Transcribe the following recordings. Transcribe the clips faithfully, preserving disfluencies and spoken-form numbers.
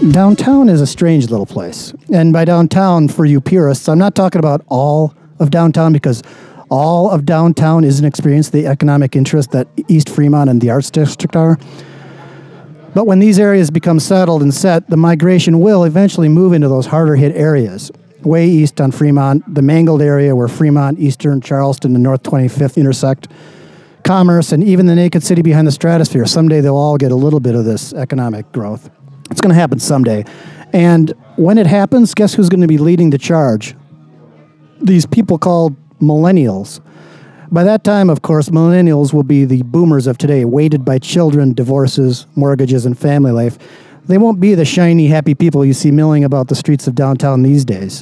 Downtown is a strange little place. And by downtown, for you purists, I'm not talking about all of downtown, because all of downtown isn't experienced the economic interest that East Fremont and the Arts District are. But when these areas become settled and set, the migration will eventually move into those harder hit areas. Way east on Fremont, the mangled area where Fremont, Eastern, Charleston, and North twenty-fifth intersect, Commerce, and even the naked city behind the stratosphere. Someday they'll all get a little bit of this economic growth. It's going to happen someday. And when it happens, guess who's going to be leading the charge? These people called millennials. By that time, of course, millennials will be the boomers of today, weighted by children, divorces, mortgages, and family life. They won't be the shiny, happy people you see milling about the streets of downtown these days.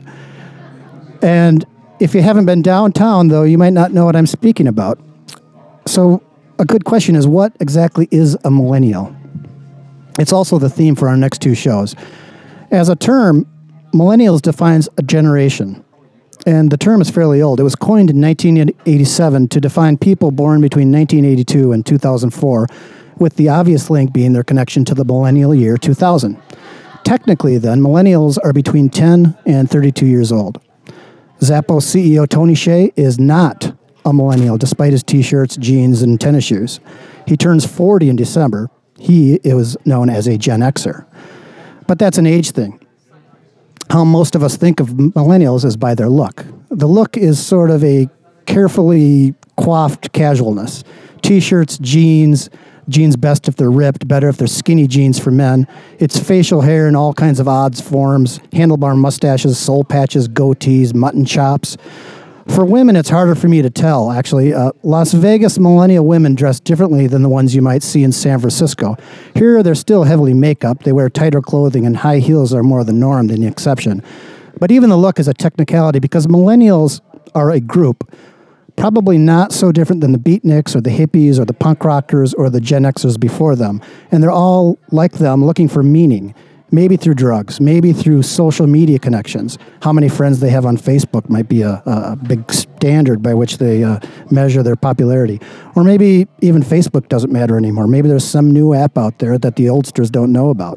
And if you haven't been downtown, though, you might not know what I'm speaking about. So a good question is, what exactly is a millennial? It's also the theme for our next two shows. As a term, millennials defines a generation. And the term is fairly old. It was coined in nineteen eighty-seven to define people born between nineteen eighty-two and two thousand four, with the obvious link being their connection to the millennial year two thousand. Technically, then, millennials are between ten and thirty-two years old. Zappos C E O Tony Hsieh is not a millennial, despite his T-shirts, jeans, and tennis shoes. He turns forty in December. He is known as a Gen Xer. But that's an age thing. How most of us think of millennials is by their look. The look is sort of a carefully coiffed casualness. T-shirts, jeans, jeans best if they're ripped, better if they're skinny jeans for men. It's facial hair in all kinds of odds forms, handlebar mustaches, soul patches, goatees, mutton chops. For women, it's harder for me to tell, actually. Uh, Las Vegas millennial women dress differently than the ones you might see in San Francisco. Here, they're still heavily make-up. They wear tighter clothing, and high heels are more the norm than the exception. But even the look is a technicality, because millennials are a group probably not so different than the beatniks or the hippies or the punk rockers or the Gen Xers before them. And they're all, like them, looking for meaning. Maybe through drugs, maybe through social media connections. How many friends they have on Facebook might be a, a big standard by which they uh, measure their popularity. Or maybe even Facebook doesn't matter anymore. Maybe there's some new app out there that the oldsters don't know about.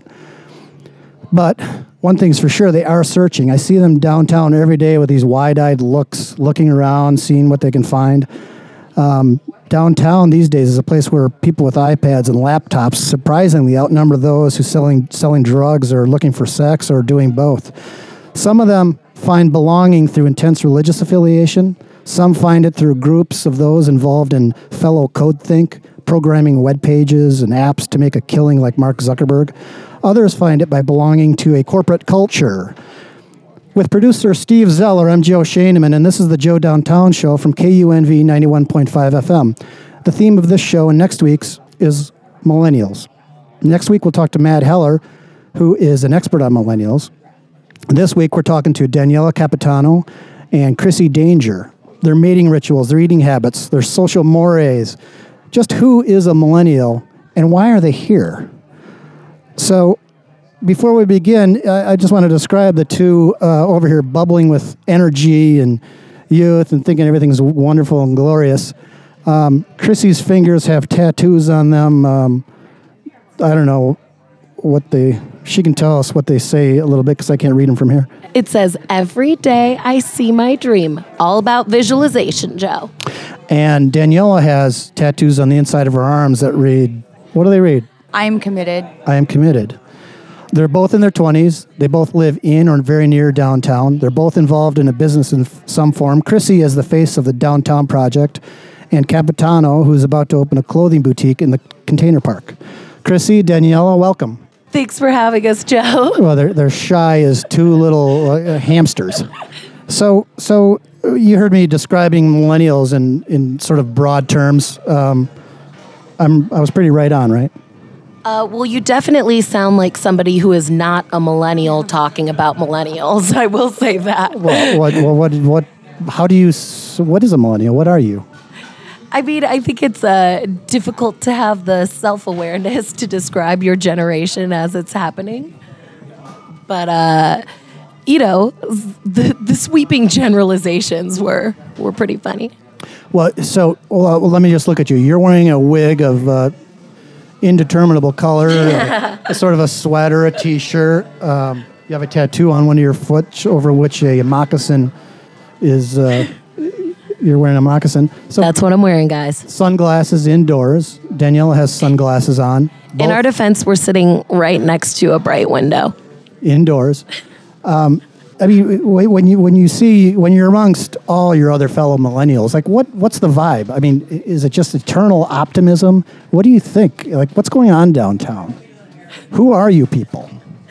But one thing's for sure, they are searching. I see them downtown every day with these wide-eyed looks, looking around, seeing what they can find. Um, downtown these days is a place where people with iPads and laptops surprisingly outnumber those who selling selling drugs or looking for sex or doing both. Some of them find belonging through intense religious affiliation. Some find it through groups of those involved in fellow CodeThink, programming web pages and apps to make a killing like Mark Zuckerberg. Others find it by belonging to a corporate culture. With producer Steve Zeller, I'm Joe Shaneman, and this is the Joe Downtown Show from K U N V ninety-one point five F M. The theme of this show and next week's is millennials. Next week, we'll talk to Matt Heller, who is an expert on millennials. This week, we're talking to Daniela Capitano and Chrissy Danger. Their mating rituals, their eating habits, their social mores. Just who is a millennial, and why are they here? So, before we begin, I just want to describe the two uh, over here bubbling with energy and youth and thinking everything's wonderful and glorious. Um, Chrissy's fingers have tattoos on them. Um, I don't know what they... She can tell us what they say a little bit because I can't read them from here. It says, every day I see my dream. All about visualization, Joe. And Daniela has tattoos on the inside of her arms that read... What do they read? I am committed. I am committed. They're both in their twenties. They both live in or very near downtown. They're both involved in a business in f- some form. Chrissy is the face of the Downtown Project, and Capitano, who's about to open a clothing boutique in the Container Park. Chrissy, Daniela, welcome. Thanks for having us, Joe. Well, they're, they're shy as two little uh, hamsters. So so you heard me describing millennials in, in sort of broad terms. Um, I'm I was pretty right on, right? Uh, well, you definitely sound like somebody who is not a millennial talking about millennials. I will say that. Well, what, well, what, what, how do you, what is a millennial? What are you? I mean, I think it's uh, difficult to have the self-awareness to describe your generation as it's happening. But, uh, you know, the, the sweeping generalizations were, were pretty funny. Well, so well, uh, well, let me just look at you. You're wearing a wig of... Uh, indeterminable color, a, a sort of a sweater, a T-shirt. Um, you have a tattoo on one of your foot over which a moccasin is. Uh, you're wearing a moccasin. So That's what I'm wearing, guys. sunglasses indoors. Daniela has sunglasses on. In our defense, we're sitting right next to a bright window. Indoors. Um, I mean, wh- when you when you see when you're amongst all your other fellow millennials, like what what's the vibe? I mean, i- is it just eternal optimism? What do you think? Like, what's going on downtown? Who are you people?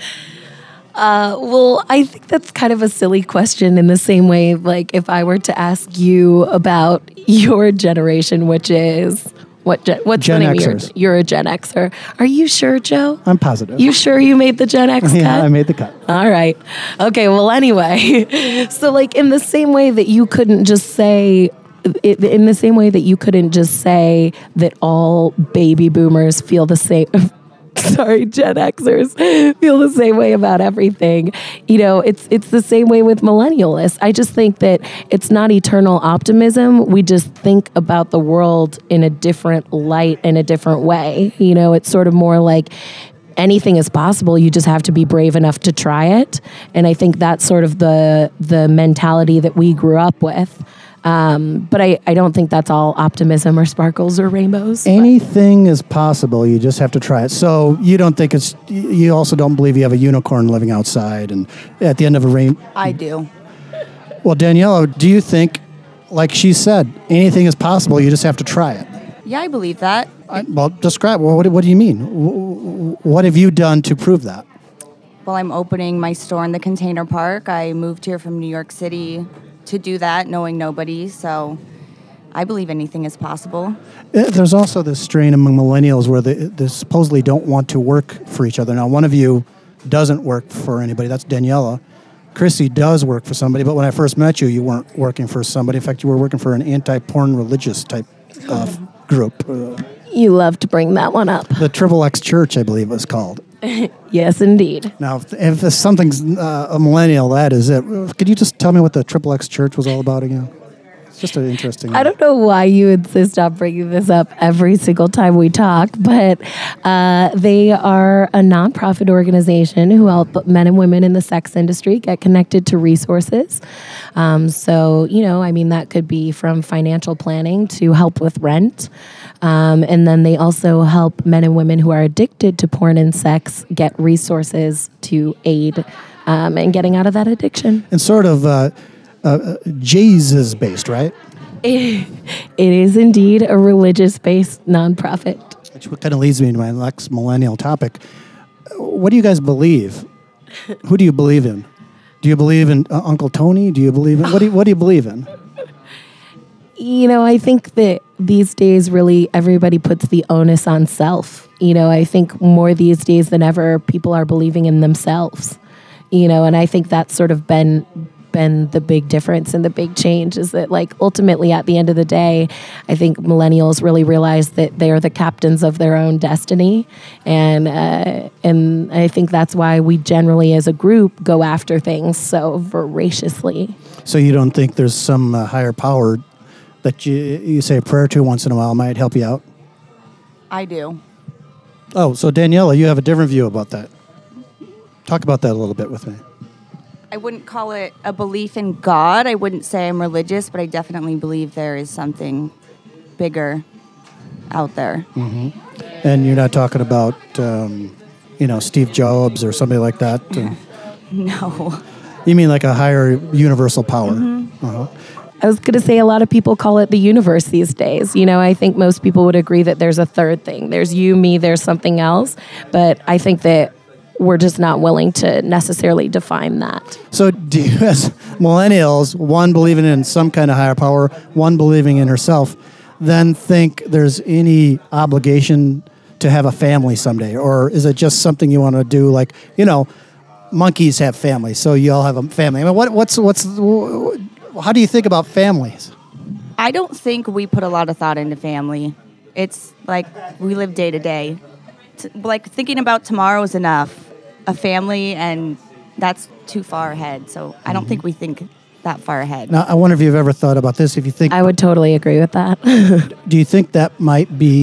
Uh, well, I think that's kind of a silly question in the same way, like if I were to ask you about your generation, which is what gen, what's Gen the name of your, Xers. you're a Gen Xer. Are you sure, Joe? I'm positive. You sure you made the Gen X cut? yeah, I made the cut. All right. Okay, well, anyway. So, like, in the same way that you couldn't just say, i- in the same way that you couldn't just say that all baby boomers feel the same. Sorry, Gen Xers feel the same way about everything. You know, it's it's the same way with millennialists. I just think that it's not eternal optimism. We just think about the world in a different light, in a different way. You know, it's sort of more like anything is possible. You just have to be brave enough to try it. And I think that's sort of the the mentality that we grew up with. Um, but I, I don't think that's all optimism or sparkles or rainbows. but- Anything is possible. You just have to try it. So you don't think it's. You also don't believe you have a unicorn living outside, and at the end of a rain. I do. Well, Daniela, do you think, like she said, anything is possible? You just have to try it. Yeah, I believe that. I, well, describe. Well, what, what do you mean? Wh- wh- What have you done to prove that? Well, I'm opening my store in the Container Park. I moved here from New York City to do that, knowing nobody. So I believe anything is possible. Uh, There's also this strain among millennials where they, they supposedly don't want to work for each other. Now, one of you doesn't work for anybody. That's Daniela. Chrissy does work for somebody, but when I first met you, you weren't working for somebody. In fact, you were working for an anti-porn religious type of group. Uh, You love to bring that one up. the Triple X Church, I believe it was called. Yes, indeed. Now, if, if there's something's uh, a millennial, that is it. Could you just tell me what the Triple X Church was all about again? It's just an interesting. I don't know why you insist on bringing this up every single time we talk, but uh, they are a nonprofit organization who help men and women in the sex industry get connected to resources. Um, so, you know, I mean, that could be from financial planning to help with rent. Um, and then they also help men and women who are addicted to porn and sex get resources to aid um, in getting out of that addiction. And sort of uh, uh, Jesus based, right? It is indeed a religious-based nonprofit. Which kind of leads me to my next millennial topic. What do you guys believe? Who do you believe in? Do you believe in uh, Uncle Tony? Do you believe in what do you, what do you believe in? You know, I think that these days, really, everybody puts the onus on self. You know, I think more these days than ever, people are believing in themselves. You know, and I think that's sort of been been the big difference and the big change is that, like, ultimately at the end of the day, I think millennials really realize that they are the captains of their own destiny, and uh, and I think that's why we generally, as a group, go after things so voraciously. So you don't think there's some uh, higher power that you you say a prayer to once in a while might help you out? I do. Oh, so Daniela, you have a different view about that. Talk about that a little bit with me. I wouldn't call it a belief in God. I wouldn't say I'm religious, but I definitely believe there is something bigger out there. And you're not talking about, um, you know, Steve Jobs or somebody like that. Uh, No. you mean like a higher universal power? Uh-huh. I was going to say a lot of people call it the universe these days. You know, I think most people would agree that there's a third thing. There's you, me, there's something else. But I think that we're just not willing to necessarily define that. So do you, as millennials, one believing in some kind of higher power, one believing in herself, then think there's any obligation to have a family someday? Or is it just something you want to do like, you know, monkeys have families, so you all have a family. I mean, what, what's, what's, how do you think about families? I don't think we put a lot of thought into family. It's like we live day to day. T- Like thinking about tomorrow is enough. A family, and that's too far ahead. So I don't think we think that far ahead. Now, I wonder if you've ever thought about this. If you think, I would totally agree with that. do you think that might be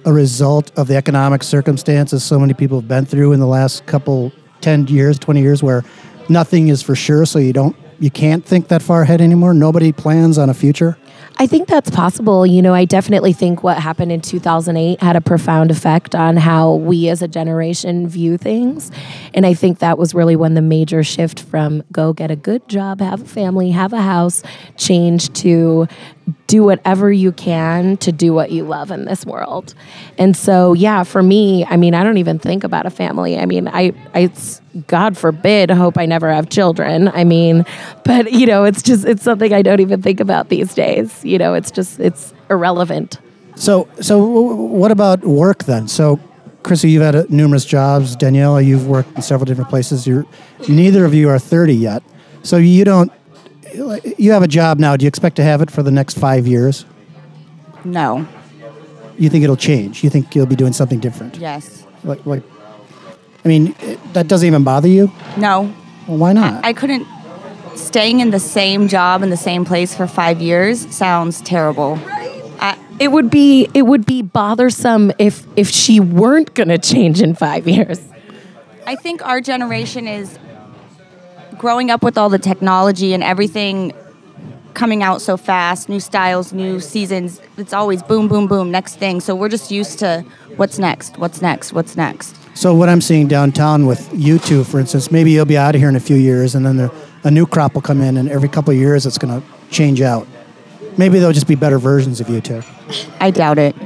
a result of the economic circumstances so many people have been through in the last couple, ten years, twenty years, where nothing is for sure, so you don't, you can't think that far ahead anymore? Nobody plans on a future? I think that's possible. You know, I definitely think what happened in two thousand eight had a profound effect on how we as a generation view things. And I think that was really when the major shift from go get a good job, have a family, have a house, changed to do whatever you can to do what you love in this world. And so, yeah, for me, I mean, I don't even think about a family. I mean, I, I it's, God forbid, hope I never have children. I mean, but, you know, it's just, it's something I don't even think about these days. You know, it's just, it's irrelevant. So, so what about work then? So, Chrissy, you've had uh, numerous jobs. Daniela, you've worked in several different places. You're, neither of you are thirty yet. So you don't, you have a job now. Do you expect to have it for the next five years? No. You think it'll change? You think you'll be doing something different? Yes. Like, like I mean, it, that doesn't even bother you? No. Well, why not? I, I couldn't. Staying in the same job in the same place for five years sounds terrible. I, It would be it would be bothersome if if she weren't going to change in five years. I think our generation is growing up with all the technology and everything coming out so fast, new styles, new seasons. It's always boom, boom, boom, next thing. So we're just used to what's next, what's next, what's next. So what I'm seeing downtown with you two, for instance, maybe you'll be out of here in a few years, and then there, a new crop will come in, and every couple of years it's going to change out. Maybe they'll just be better versions of you two. I doubt it.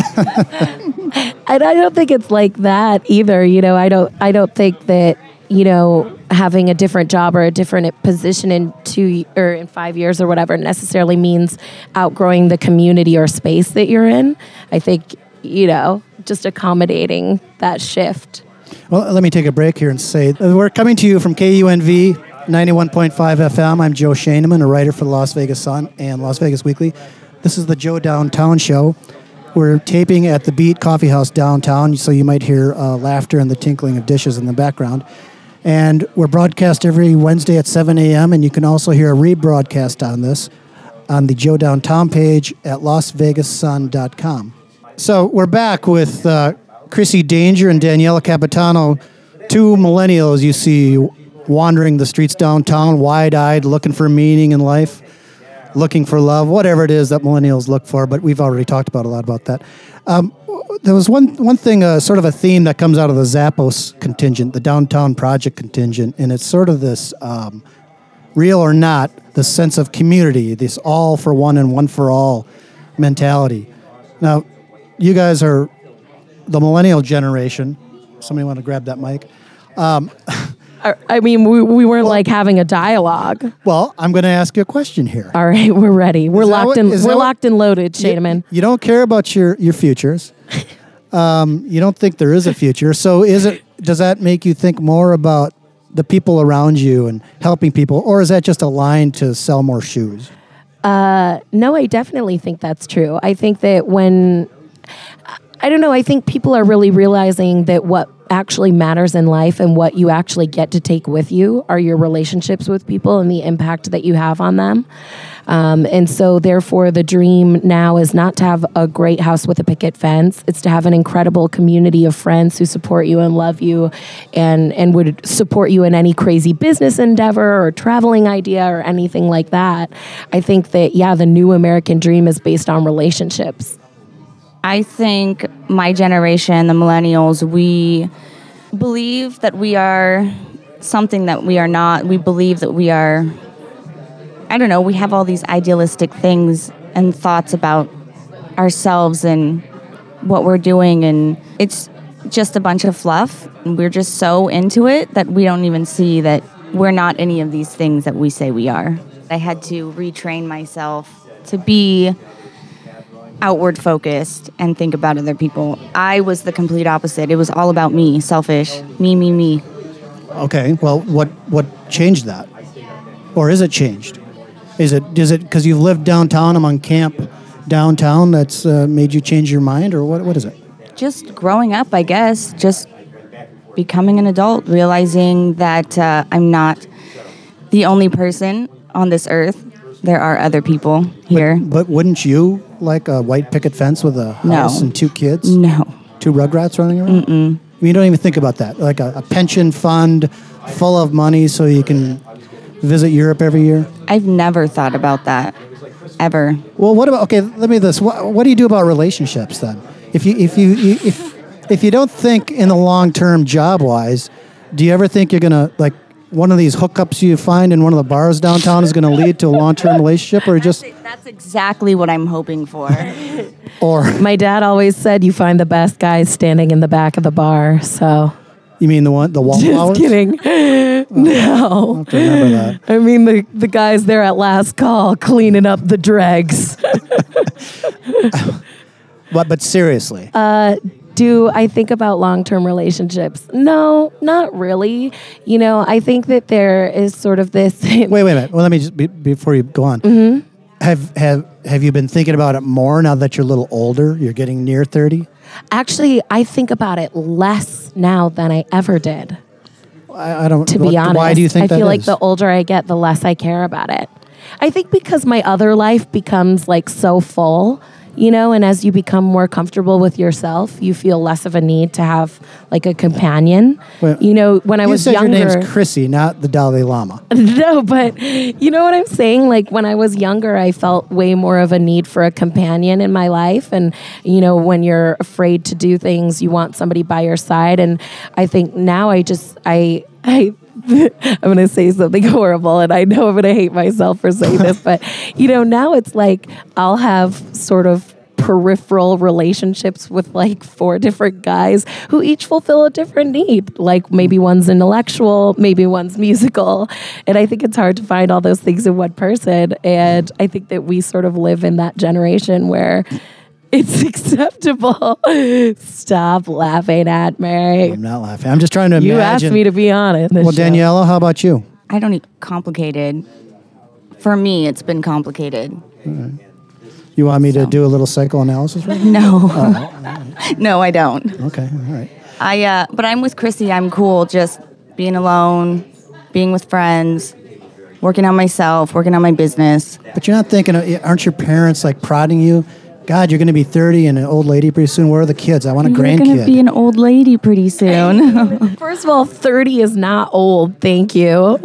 And I don't think it's like that either. You know, I don't I don't think that, you know, having a different job or a different position in two or in five years or whatever necessarily means outgrowing the community or space that you're in. I think, you know, just accommodating that shift. Well, let me take a break here and say uh, we're coming to you from K U N V ninety-one point five F M. I'm Joe Shaneman, a writer for the Las Vegas Sun and Las Vegas Weekly. This is the Joe Downtown Show. We're taping at the Beat Coffee House downtown, so you might hear uh, laughter and the tinkling of dishes in the background. And we're broadcast every Wednesday at seven a.m., and you can also hear a rebroadcast on this on the Joe Downtown page at las vegas sun dot com. So we're back with uh, Chrissy Danger and Daniela Capitano, two millennials you see wandering the streets downtown, wide-eyed, looking for meaning in life, looking for love, whatever it is that millennials look for, but we've already talked about a lot about that. Um, there was one one thing, uh, sort of a theme that comes out of the Zappos contingent, the Downtown Project contingent, and it's sort of this, um, real or not, the sense of community, this all for one and one for all mentality. Now, you guys are the millennial generation. Somebody want to grab that mic? Um, I mean, we, we weren't well, like having a dialogue. Well, I'm going to ask you a question here. All right, we're ready. We're locked what, and we're what, locked and loaded, Shademan. You, you don't care about your your futures. um, you don't think there is a future. So, is it? Does that make you think more about the people around you and helping people, or is that just a line to sell more shoes? Uh, no, I definitely think that's true. I think that when I don't know, I think people are really realizing that what actually matters in life and what you actually get to take with you are your relationships with people and the impact that you have on them. Um, and so therefore the dream now is not to have a great house with a picket fence. It's to have an incredible community of friends who support you and love you and, and would support you in any crazy business endeavor or traveling idea or anything like that. I think that, yeah, the new American dream is based on relationships. I think my generation, the millennials, we believe that we are something that we are not. We believe that we are, I don't know, we have all these idealistic things and thoughts about ourselves and what we're doing, and it's just a bunch of fluff. And we're just so into it that we don't even see that we're not any of these things that we say we are. I had to retrain myself to be outward focused and think about other people. I was the complete opposite. It was all about me, selfish, me, me, me. Okay, well, what what changed that? Or is it changed? Is it is it because you've lived downtown among camp downtown that's uh, made you change your mind, or what? What is it? Just growing up, I guess. Just becoming an adult, realizing that uh, I'm not the only person on this earth there are other people here. But wouldn't you like a white picket fence with a No. house and two kids? No. Two rugrats running around? Mm-mm. You don't even think about that. Like a, a pension fund full of money so you can visit Europe every year? I've never thought about that, ever. Well, what about, okay, let me this. What, what do you do about relationships then? If you, if you, you if, if you don't think in the long term job wise, do you ever think you're going to, like, one of these hookups you find in one of the bars downtown is going to lead to a long term relationship, or just, That's exactly what I'm hoping for. or My dad always said you find the best guys standing in the back of the bar. So you mean the one, the wallflowers? just kidding. No. I have to remember that. I mean the the guys there at last call cleaning up the dregs. But, but seriously. Uh, Do I think about long-term relationships? No, not really. You know, I think that there is sort of this. Wait, wait a minute. Well, let me just be, before you go on. Mm-hmm. Have have have you been thinking about it more now that you're a little older? You're getting near thirty. Actually, I think about it less now than I ever did. I, I don't. To be what- honest, why do you think I that feel like is? the older I get, the less I care about it. I think because my other life becomes like so full. You know, and as you become more comfortable with yourself, you feel less of a need to have like a companion. Well, you know, when I you was said younger, your name's Chrissy, not the Dalai Lama. no, but you know what I'm saying? Like when I was younger, I felt way more of a need for a companion in my life. And, you know, when you're afraid to do things, you want somebody by your side. And I think now I just, I, I, I'm going to say something horrible, and I know I'm going to hate myself for saying this, but, you know, now it's like I'll have sort of peripheral relationships with like four different guys who each fulfill a different need. Like maybe one's intellectual, maybe one's musical. And I think it's hard to find all those things in one person. And I think that we sort of live in that generation where it's acceptable. Stop laughing at me. I'm not laughing. I'm just trying to imagine. You asked me to be honest. Well, Daniela, how about you? I don't need complicated. For me, it's been complicated. You want me to So. do a little psychoanalysis right No. No, I don't. now? Okay, all right. I uh, but I'm with Chrissy. I'm cool just being alone, being with friends, working on myself, working on my business. But you're not thinking, of- aren't your parents like prodding you? God, you're going to be thirty and an old lady pretty soon. Where are the kids? I want a You're going to grandkid. be an old lady pretty soon. First of all, thirty is not old. Thank you.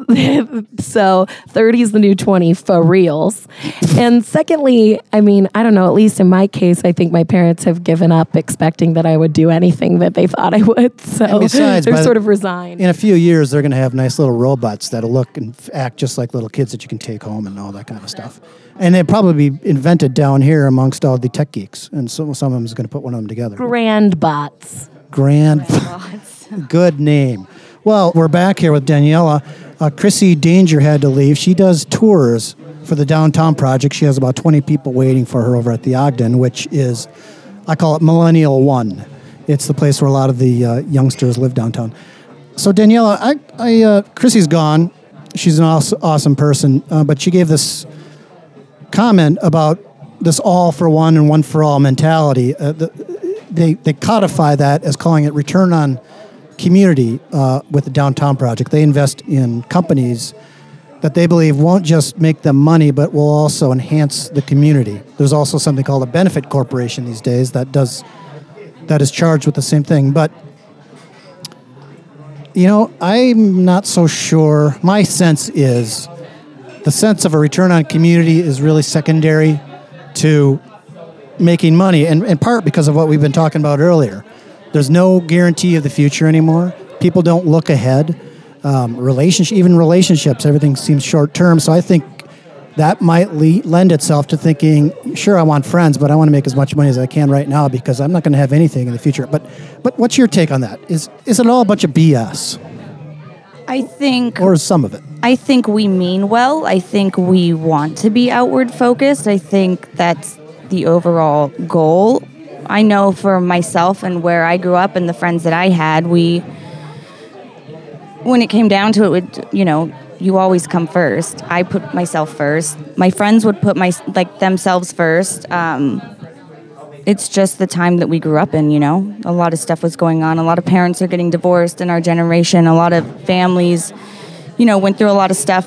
So thirty is the new twenty for reals. And secondly, I mean, I don't know, at least in my case, I think my parents have given up expecting that I would do anything that they thought I would. So And besides, by they're the- sort of resigned. In a few years, they're going to have nice little robots that'll look and f- act just like little kids that you can take home and all that kind of stuff. And they'll probably be invented down here amongst all the tech geeks. And so, some of them is going to put one of them together. Grand bots. Grand. Good name. Well, we're back here with Daniela. Uh, Chrissy Danger had to leave. She does tours for the Downtown Project. She has about twenty people waiting for her over at the Ogden, which is, I call it Millennial One. It's the place where a lot of the uh, youngsters live downtown. So Daniela, I, I, uh, Chrissy's gone. She's an awesome, awesome person, uh, but she gave this comment about this all for one and one for all mentality. Uh, the, they, they codify that as calling it return on community uh, with the Downtown Project. They invest in companies that they believe won't just make them money, but will also enhance the community. There's also something called a benefit corporation these days that does that is charged with the same thing. But you know, I'm not so sure. My sense is the sense of a return on community is really secondary to making money, and in part because of what we've been talking about earlier. There's no guarantee of the future anymore. People don't look ahead. Um, relationship, even relationships, everything seems short term. So I think that might le- lend itself to thinking, sure, I want friends, but I want to make as much money as I can right now because I'm not going to have anything in the future. But, but what's your take on that? Is is it all a bunch of B S, I think or is some of it? I think we mean well. I think we want to be outward focused. I think that's the overall goal. I know for myself and where I grew up and the friends that I had, we, when it came down to it, would, you know, you always come first. I put myself first. My friends would put my like themselves first. Um, it's just the time that we grew up in, you know. A lot of stuff was going on. A lot of parents are getting divorced in our generation. A lot of families, you know, went through a lot of stuff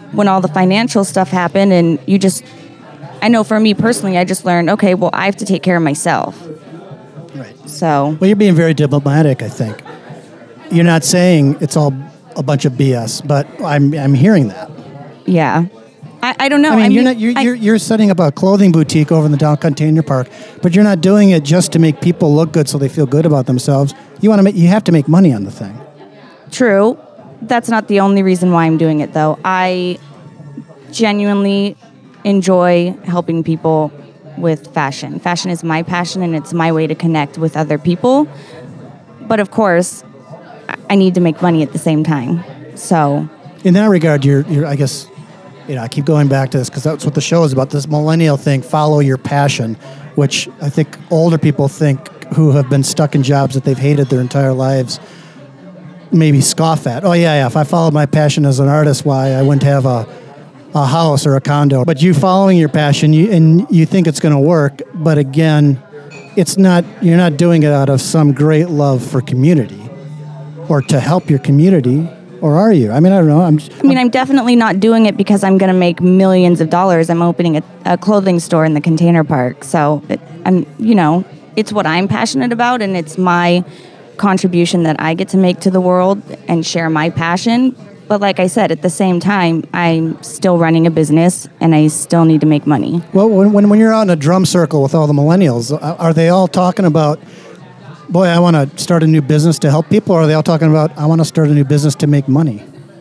when all the financial stuff happened, and you just, I know for me personally, I just learned, okay, well, I have to take care of myself. Right. So. Well, you're being very diplomatic, I think. You're not saying it's all a bunch of B S, but I'm I'm hearing that. Yeah. I, I don't know. I mean, I you're mean, not you're, I, you're you're setting up a clothing boutique over in the down container park, but you're not doing it just to make people look good so they feel good about themselves. You want to make you have to make money on the thing. True. That's not the only reason why I'm doing it, though. I genuinely enjoy helping people with fashion. Fashion is my passion, and it's my way to connect with other people. But of course, I need to make money at the same time. So, in that regard, you're you're I guess. You know, I keep going back to this because that's what the show is about, this millennial thing, follow your passion, which I think older people think who have been stuck in jobs that they've hated their entire lives maybe scoff at. Oh, yeah, yeah, if I followed my passion as an artist, why, I wouldn't have a, a house or a condo. But you following your passion, you, and you think it's going to work, but again, it's not. You're not doing it out of some great love for community or to help your community. Or are you? I mean, I don't know. I'm. Just, I mean, I'm definitely not doing it because I'm going to make millions of dollars. I'm opening a, a clothing store in the container park. So, it, I'm, you know, it's what I'm passionate about, and it's my contribution that I get to make to the world and share my passion. But like I said, at the same time, I'm still running a business, and I still need to make money. Well, when when, when you're out in a drum circle with all the millennials, are they all talking about, boy, I want to start a new business to help people, or are they all talking about, I want to start a new business to make money?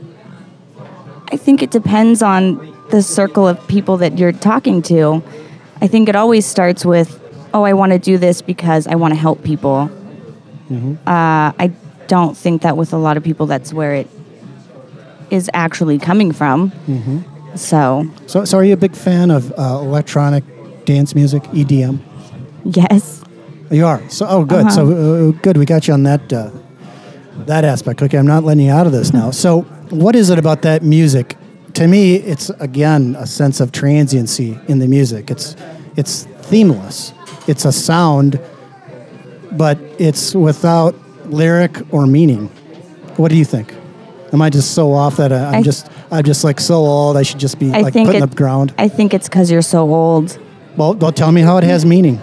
I think it depends on the circle of people that you're talking to. I think it always starts with, oh, I want to do this because I want to help people. Mm-hmm. Uh, I don't think that with a lot of people that's where it is actually coming from. Mm-hmm. So. so. So are you a big fan of uh, electronic dance music, E D M? Yes. You are. So, oh, good. Uh-huh. So, uh, good. We got you on that uh, that aspect. Okay, I'm not letting you out of this now. So, what is it about that music? To me, it's again a sense of transiency in the music. It's it's themeless. It's a sound, but it's without lyric or meaning. What do you think? Am I just so off that I, I'm I, just I'm just like so old? I should just be I like think putting it, up ground. I think it's because you're so old. Well, well, tell me how it has meaning.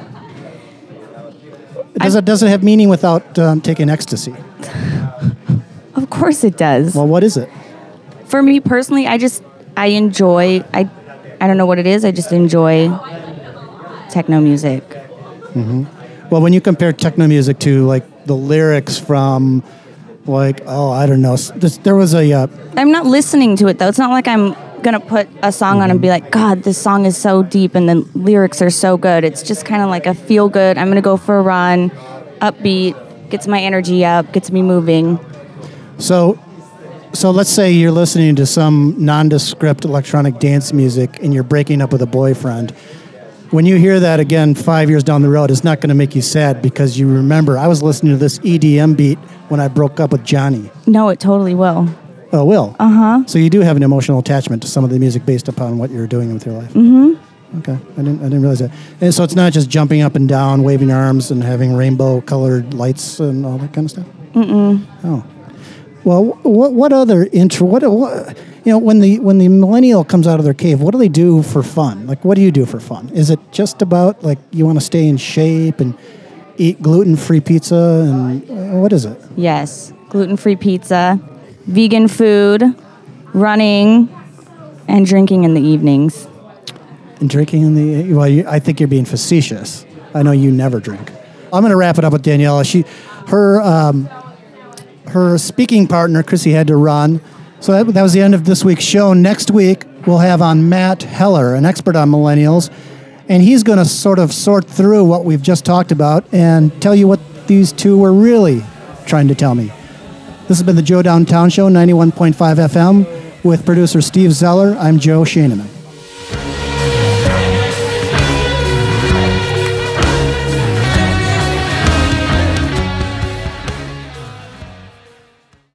Does it, does it have meaning without um, taking ecstasy? Of course it does. Well, what is it? For me personally, I just, I enjoy, I I don't know what it is, I just enjoy techno music. Mm-hmm. Well, when you compare techno music to, like, the lyrics from, like, oh, I don't know, this, there was a... Uh, I'm not listening to it, though. It's not like I'm going to put a song on and be like, God, this song is so deep and the lyrics are so good. It's just kind of like a feel good, I'm going to go for a run, upbeat, gets my energy up, gets me moving. So so let's say you're listening to some nondescript electronic dance music and you're breaking up with a boyfriend. When you hear that again five years down the road, it's not going to make you sad because you remember, I was listening to this E D M beat when I broke up with Johnny. No, it totally will. Oh, it will? Uh-huh. So you do have an emotional attachment to some of the music based upon what you're doing with your life? Mm-hmm. Okay, I didn't I didn't realize that. And so it's not just jumping up and down, waving your arms, and having rainbow-colored lights and all that kind of stuff? Mm-mm. Oh. Well, what what other intro? What, what you know when the when the millennial comes out of their cave, what do they do for fun? Like, what do you do for fun? Is it just about like you want to stay in shape and eat gluten-free pizza and uh, what is it? Yes, gluten-free pizza, vegan food, running, and drinking in the evenings. And drinking in the well, you, I think you're being facetious. I know you never drink. I'm going to wrap it up with Daniela. She, her. Um, Her speaking partner, Chrissy, had to run. So that, that was the end of this week's show. Next week, we'll have on Matt Heller, an expert on millennials. And he's going to sort of sort through what we've just talked about and tell you what these two were really trying to tell me. This has been the Joe Downtown Show, ninety-one point five F M. With producer Steve Zeller, I'm Joe Schoeneman.